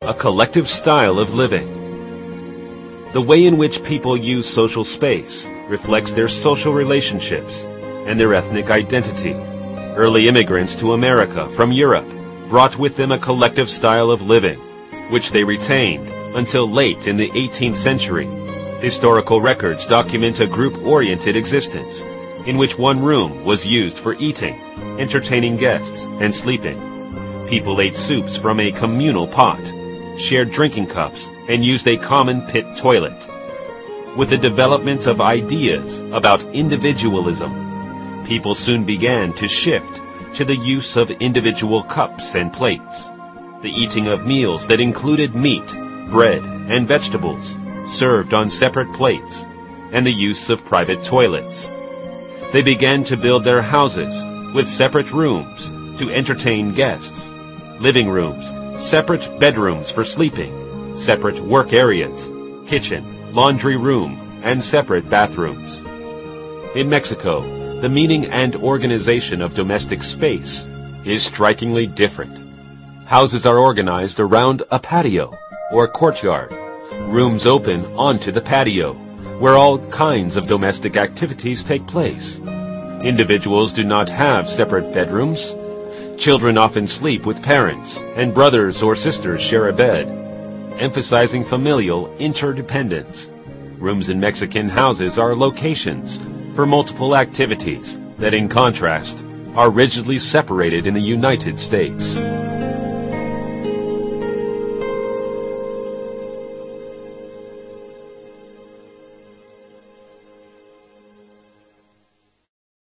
a collective style of living. The way in which people use social space reflects their social relationships and their ethnic identity. Early immigrants to America from Europe brought with them a collective style of living, which they retained until late in the 18th century. Historical records document a group-oriented existence, in which one room was used for eating, entertaining guests, and sleeping. People ate soups from a communal pot, shared drinking cups, and used a common pit toilet. With the development of ideas about individualism, people soon began to shift to the use of individual cups and plates, the eating of meals that included meat, bread, and vegetables served on separate plates, and the use of private toilets. They began to build their houses with separate rooms to entertain guests, living rooms, separate bedrooms for sleeping, separate work areas, kitchen, laundry room, and separate bathrooms. In Mexico, the meaning and organization of domestic space is strikingly different. Houses are organized around a patio or courtyard. Rooms open onto the patio, where all kinds of domestic activities take place. Individuals do not have separate bedrooms. Children often sleep with parents, and brothers or sisters share a bed, emphasizing familial interdependence. Rooms in Mexican houses are locations for multiple activities that, in contrast, are rigidly separated in the United States.